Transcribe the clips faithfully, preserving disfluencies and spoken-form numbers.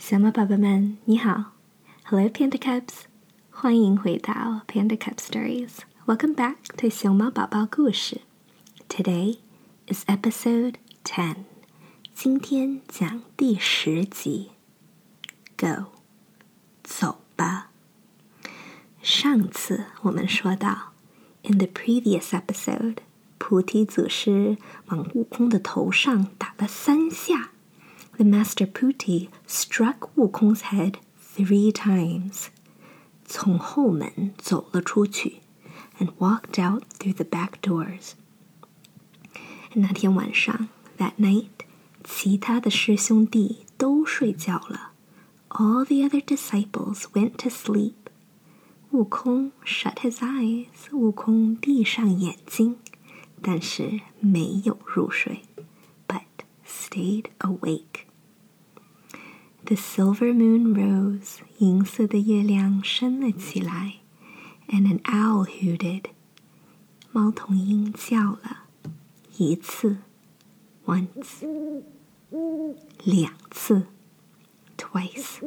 小猫宝宝们，你好 ！Hello, Panda Cubs！ 欢迎回到 Panda Cub Stories. Welcome back to 熊猫宝宝故事。Today is episode ten. 今天讲第十集。Go， 走吧。上次我们说到 ，in the previous episode， 菩提祖师往悟空的头上打了三下。The Master Puti struck 悟空 's head three times. 从后门走了出去 and walked out through the back doors. 那天晚上 that night, 其他的师兄弟都睡觉了。All the other disciples went to sleep. 悟空 shut his eyes. 悟空闭上眼睛，但是没有入睡 but stayed awake.The silver moon rose, 银色的月亮升了起来 and an owl hooted. 猫头鹰叫了一次 once 两次 twice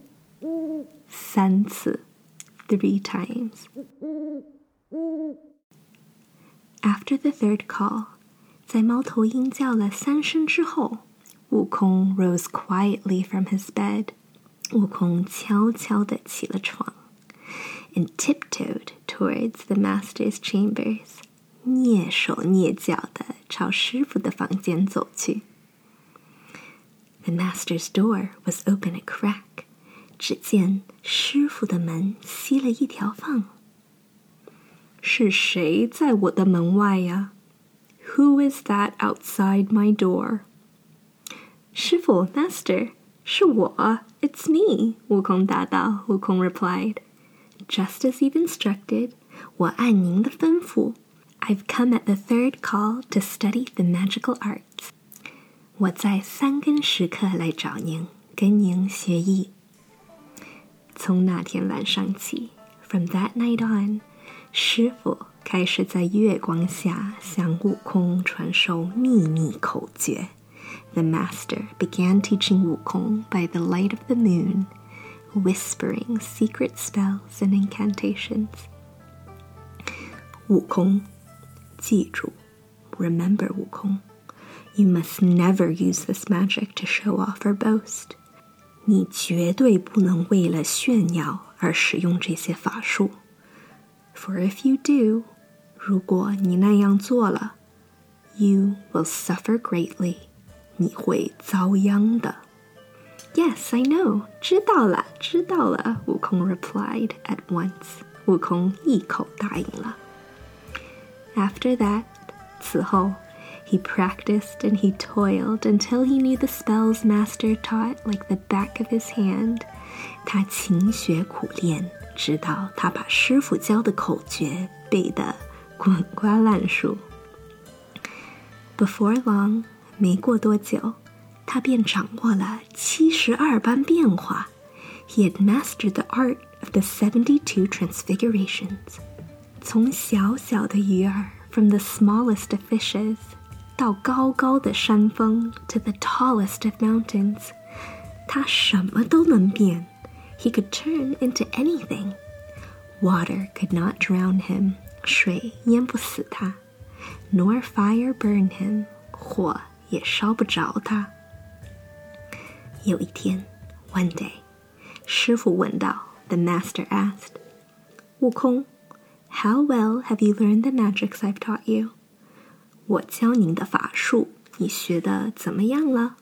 三次 three times. After the third call, 在猫头鹰叫了三声之后，悟空 rose quietly from his bed. 悟空悄悄地起了床 and tiptoed towards the master's chambers. 蹑手蹑脚地朝师傅的房间走去。The master's door was open a crack. 只见师傅的门熄了一条缝。是谁在我的门外呀？ Who is that outside my door?师傅 Master 是我 It's me 悟空答道。悟空 replied Just as you've instructed 我按您的吩咐 I've come at the third call to study the magical arts 我在三更时刻来找您跟您学艺。从那天晚上起 From that night on 师傅开始在月光下向悟空传授秘密口诀。The master began teaching Wukong by the light of the moon, whispering secret spells and incantations. Wukong, 记住 remember Wukong, you must never use this magic to show off or boast. 你绝对不能为了炫耀而使用这些法术。For if you do, 如果你那样做了 you will suffer greatly.你会遭殃的。Yes, I know. 知道了，知道了。悟空 replied at once. 悟空一口答应了。After that, 此后 he practiced and he toiled until he knew the spells master taught like the back of his hand. 他勤学苦练，直到他把师傅教的口诀背得滚瓜烂熟。Before long,没过多久，他便掌握了七十二般变化。He had mastered the art of the seventy-two transfigurations. 从小小的鱼儿 from the smallest of fishes 到高高的山峰 to the tallest of mountains. 他什么都能变。He could turn into anything. Water could not drown him. 水淹不死他。Nor fire burn him. 火也烧不着他。有一天 one day 师傅问道 The master asked 悟空 How well have you learned the magics I've taught you? 我教您的法术你学得怎么样了？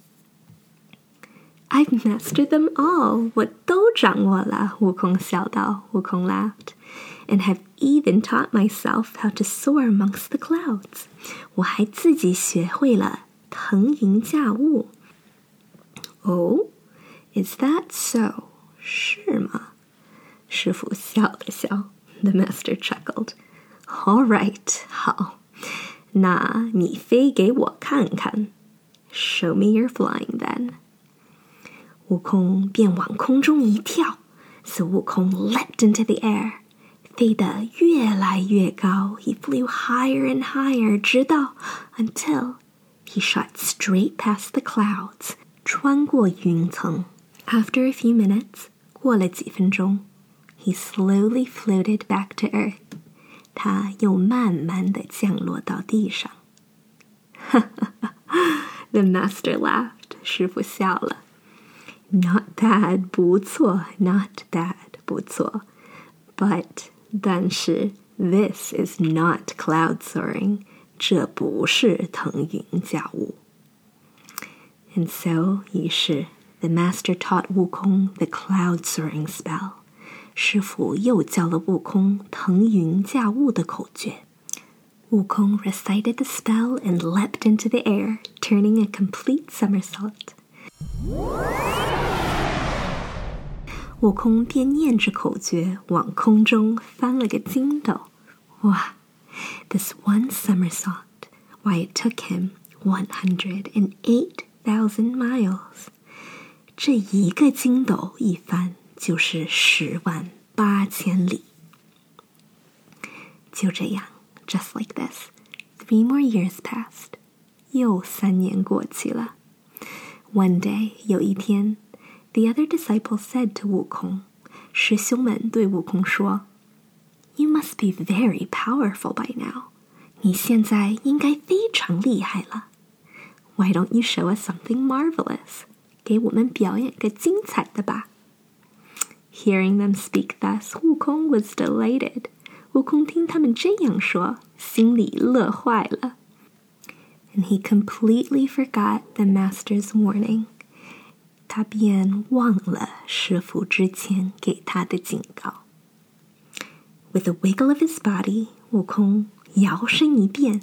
I've mastered them all 我都掌握了悟空笑道。悟空 laughed and have even taught myself how to soar amongst the clouds 我还自己学会了腾云驾雾。Oh, is that so? 是吗？师傅笑了笑。The master chuckled. All right, 好，那你飞给我看看。Show me your flying then. 悟空便往空中一跳。So 悟空 leapt into the air. 飞得越来越高。He flew higher and higher, 直到 until He shot straight past the clouds, 穿过云层 After a fefew minutes, 过了几分钟 he slowly floated back to earth. 他又慢慢地降落到地上。The master laughed. 师傅笑了。Not bad, 不错 Not bad, 不错 But, 但是 This is not cloud soaring. 这不是腾云驾雾。And so, 于是The master taught Wukong the cloud-soaring spell. 师傅又教了悟空腾云驾雾的口诀。Wukong recited the spell and leapt into the air, turning a complete somersault. 悟空便念着口诀往空中翻了个筋斗。哇 This one somersault, why it took him one hundred eight thousand miles. 这一个筋斗一翻就是十万八千里。就这样 just like this, three more years passed. 又三年过去了。One day, 有一天 the other disciples said to 悟空，师兄们对悟空说 You must be very powerful by now. 你现在应该非常厉害了。Why don't you show us something marvelous? 给我们表演个精彩的吧。Hearing them speak thus, 悟空 was delighted. 悟空听他们这样说，心里乐坏了。And he completely forgot the master's warning. 他便忘了师父之前给他的警告。With a wiggle of his body, 悟空摇身一变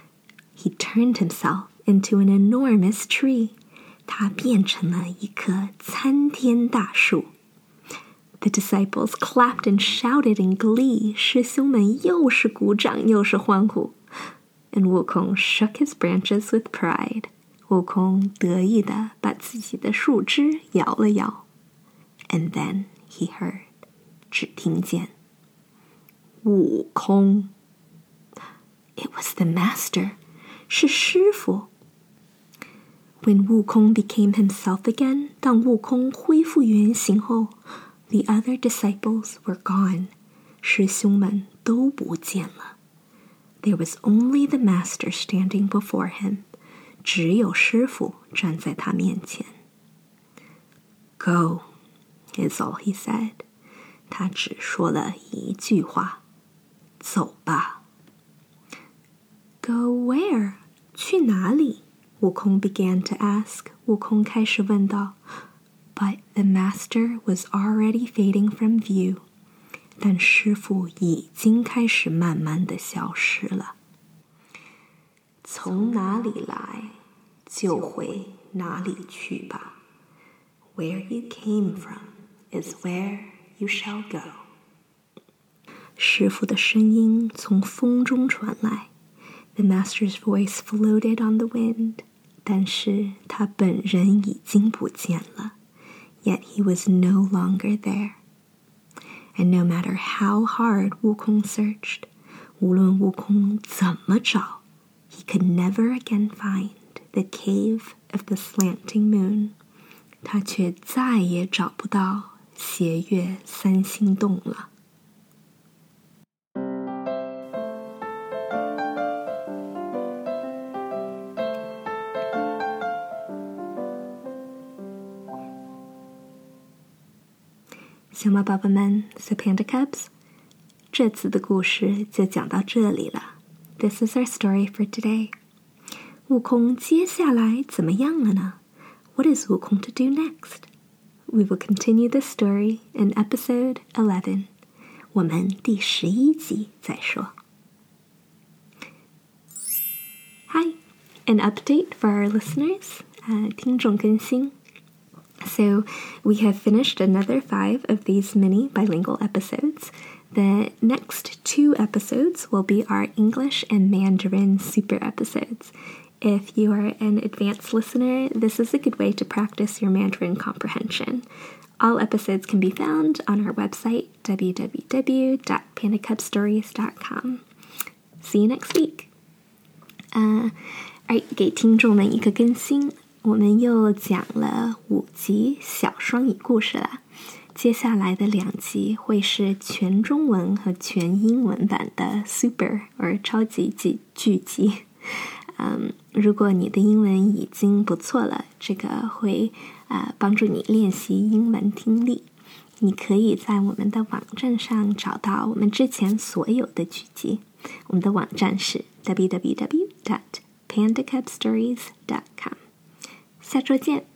he turned himself into an enormous tree. 他变成了一棵参天大树。The disciples clapped and shouted in glee. 师兄们又是鼓掌又是欢呼。And Wukong shook his branches with pride. 悟空得意地把自己的树枝摇了摇。And then he heard. 只听见悟空。It was the master. 是师父。When Wukong became himself again, 当悟空恢复原形后 the other disciples were gone. 师兄们都不见了。There was only the master standing before him. 只有师父站在他面前。Go, is all he said. 他只说了一句话。走吧。Go where? 去哪里？Wukong began to ask. 悟空开始问道。But the master was already fading from view. 但师父已经开始慢慢地消失了。从哪里来，就回哪里去吧。Where you came from is where you shall go. 师父的声音从风中传来。The master's voice floated on the wind. 但是他本人已经不见了。Yet he was no longer there. And no matter how hard Wukong searched, 无论悟空怎么找 he could never again find the cave of the slanting moon. 他却再也找不到斜月三星洞了。小猫宝宝们 So Panda Cubs 这次的故事就讲到这里了。 This is our story for today. 悟空接下来怎么样了呢？ What is Wukong to do next? We will continue the story in episode eleven. 我们第十一集再说。 Hi, an update for our listeners. 呃，听众更新。So we have finished another five of these mini bilingual episodes. The next two episodes will be our English and Mandarin super episodes. If you are an advanced listener, this is a good way to practice your Mandarin comprehension. All episodes can be found on our website, w w w dot panda cub stories dot com. See you next week. Uh, 哎，给听众们一个更新。 我们又讲了五集小双语故事了，接下来的两集会是全中文和全英文版的 Super 或超级剧剧集。嗯，如果你的英文已经不错了，这个会呃帮助你练习英文听力。你可以在我们的网站上找到我们之前所有的剧集。我们的网站是 double-u double-u double-u dot panda cub stories dot com。下周见。